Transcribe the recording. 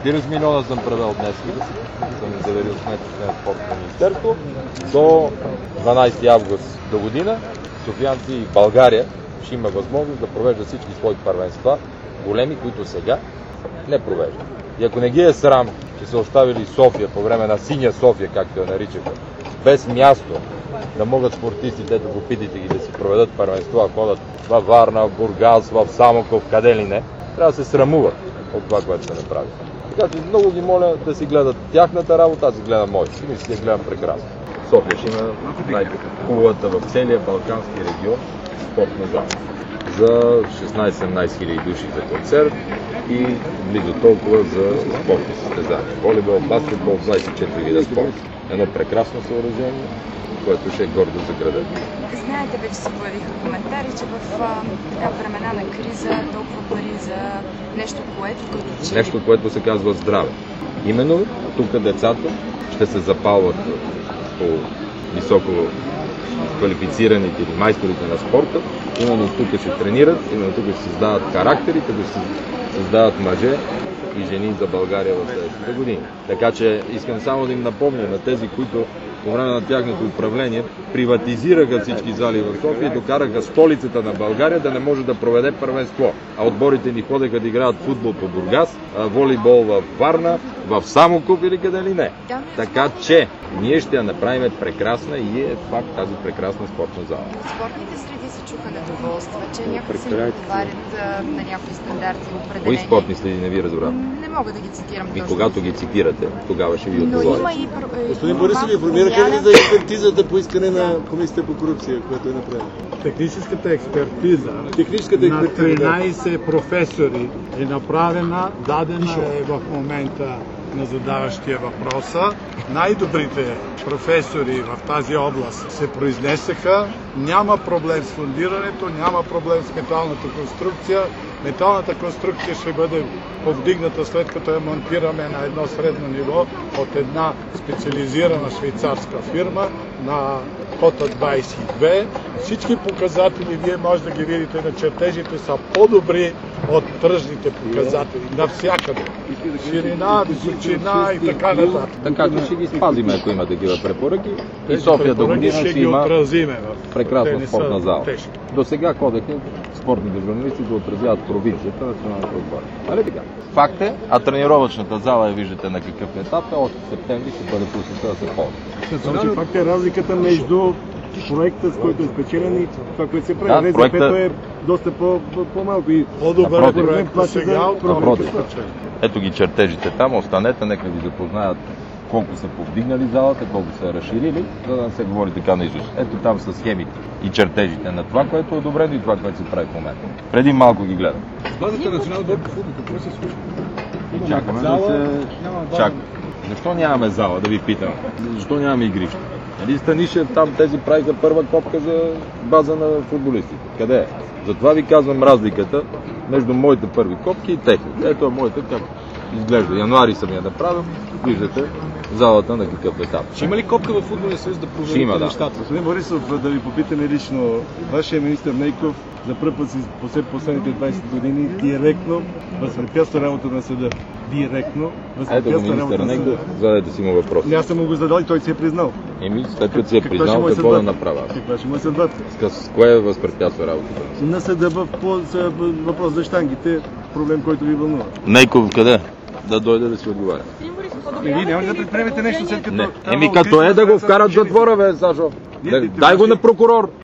40 милиона съм превел днес, съм заверил сметките на спортното министерство. До 12 август до година софиянци и България ще има възможност да провежда всички свои първенства, големи, които сега не провеждат. И ако не ги е срам, че са оставили София по време на синя София, както я наричаха, без място да могат спортистите, ето го питайте ги, да си проведат първенства, ходят във Варна, в Бургас, в Самоков, къде ли не, трябва да се срамуват от това, което ще направи. Така че много ги моля да си гледат тяхната работа, аз си гледам моите. И си я гледам прекрасно. София ще има най-хубавата в целия Балкански регион спортна зала. За 16-17 хиляди души за концерт и близо толкова за спортни състезания. Волейбол, баскетбол, 24 вида спорт. Едно прекрасно съоръжение, което ще е гордо за града. Знаете, вече се появиха коментари, че в времена на криза толкова пари за нещо, което се казва здраве. Именно тук децата ще се запалват по високо квалифицираните или майсторите на спорта. Именно тук ще тренират, именно тук ще създават характери, тук ще създават мъже и жени за България в следващите години. Така че искам само да им напомня на тези, които по време на тяхното управление приватизираха всички зали в София и докараха столицата на България да не може да проведе първенство. А отборите ни ходеха да играят футбол по Бургас, волейбол в Варна, в Самоков или къде ли не. Така че ние ще я направим прекрасна и е факт тази прекрасна спортна зала. В спортните среди се чуха недоволства, че някои се не отговарят на някои стандарти определени. Кои спортни следи не ви разбрам? Не мога да ги цитирам. И когато ги цитирате, тогава ще ви отговоря. Господин Борисов, ви информираха ли за експертизата по искане на Комисията по корупция, която е направена? Техническата експертиза на 13 професори е направена, дадена е в момента на задаващия въпроса. Най-добрите професори в тази област се произнесаха. Няма проблем с фундирането, няма проблем с металната конструкция. Металната конструкция ще бъде повдигната след като я монтираме на едно средно ниво от една специализирана швейцарска фирма на кота 22. Всички показатели, вие може да ги видите на чертежите, са по-добри от тръжните показатели навсякъде. Ширина, височина и така нататък. Така че ще ги спазим, ако има такива препоръки. И София до година ще има прекрасна спортна зала. До сега ходехме спортните журналисти да отразяват провинцията на националните отбори. Нали така? Факт е, а тренировъчната зала, виждате на какъв етап е, още в септември ще бъде пусната да се ползва. Факт е разликата между проекта, с който е спечелен и това, което се прави. РЗП-то е доста по-малко и по-добър проект сега. Ето ги чертежите там, останете, нека ви запознаят колко са повдигнали залата, колко са разширили, за да не се говори така на Исус. Ето там са схемите и чертежите на това, което е одобрено и това, което се прави в момента. Преди малко ги гледам. С базата на национална отбор по футбол, какво се случва? И чакаме да се... Чакаме. Защо нямаме зала, да ви питам? Защо нямаме игрище? Нали Станишев там тези правиха първа копка за база на футболистите? Къде е? Затова ви казвам разликата между моите първи копки и техните. Ето е моите как изглежда. Януари съм я направил. Виждате залата на какъв етап. Ще има ли копка във футболния съюз да проверите нещата? Господин Борисов, да ви попитаме лично, вашия министър Нейков за първ път си последните 20 години директно възпрепятства работа на съда. Директно възпрепятства работа на съда. Задайте си му въпрос. Аз съм му го задал и той си е признал. След като си е признал, какво да направя? Каква ще му е съдбата? С кое възпрепятства работата? На съда по въпрос за щангите, проблем, който ви вълнува. Нейков къде? Да дойде да си отговаря. Вие няма ли да предприемете нещо след като... Като е да го вкарат в затвора, бе, Сашо. Дай го на прокурор.